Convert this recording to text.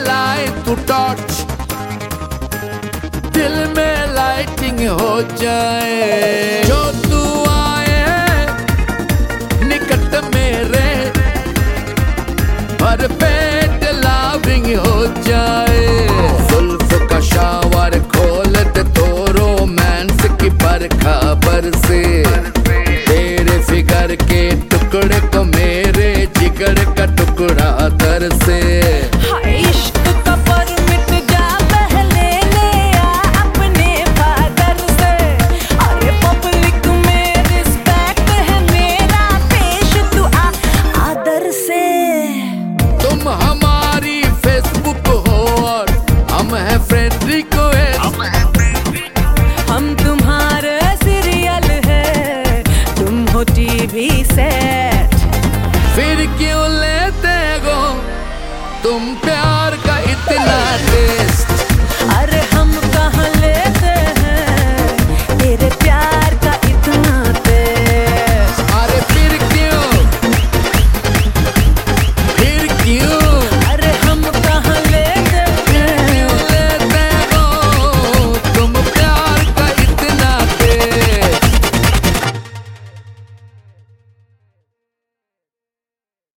जलाए तू टॉर्च, दिल में लाइटिंग हो जाए। जो तू आए निकट मेरे, भर पेट लविंग हो जाए। जुल्फ का शावर खोल दे तो रोमांस की बरखा बरसे, तेरे फिगर के टुकड़े को मेरे जिगर का टुकड़ा दरसे।